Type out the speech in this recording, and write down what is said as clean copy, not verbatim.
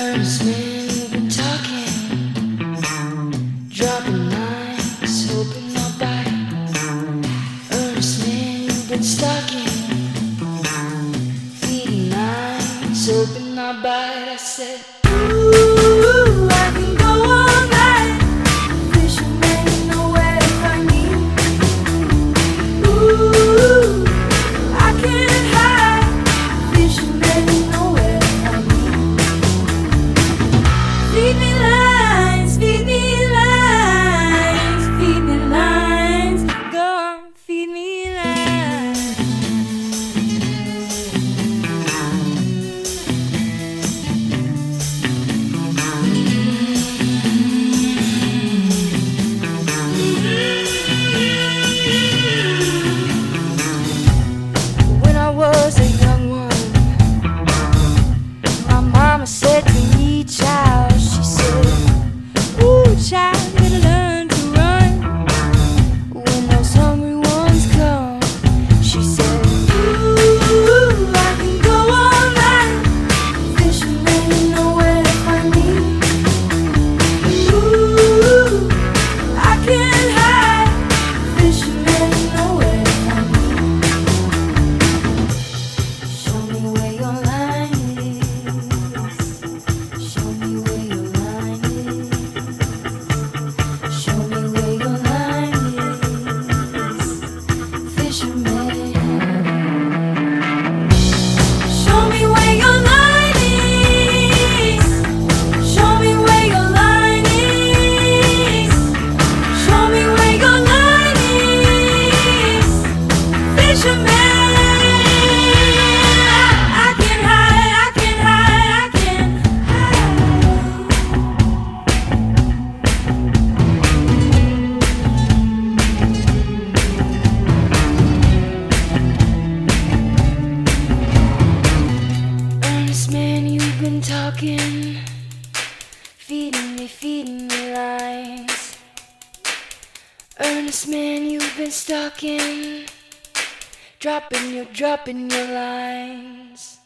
Earnest man, you've been talking, dropping lines, hoping I'll bite. Earnest man, you've been stalking, feeding lines, hoping I'll bite. I said, ooh, I can go all night, fisherman, you know where to find me. Ooh, I can't hide, fisherman, you know where to find me. Feed me lines, feed me lines, feed me lines, go on, feed me lines. When I was a young one, my mama said to me, child, she said, ooh, child, you gotta learn to run when those hungry ones come. She said, ooh, I can go all night, fisherman, you know where to find me. Ooh, I can't hide, fisherman, you know where to find me. Show me where your line is. Show me where your line is. Show me where your line is, fisherman. Show me where your line is. Show me where your line is. Show me where your line is, fisherman. I can hide, I can hide, I can hide. Earnest man, you've been talking, feeding me lines. Earnest man, you've been stalking, dropping your lines.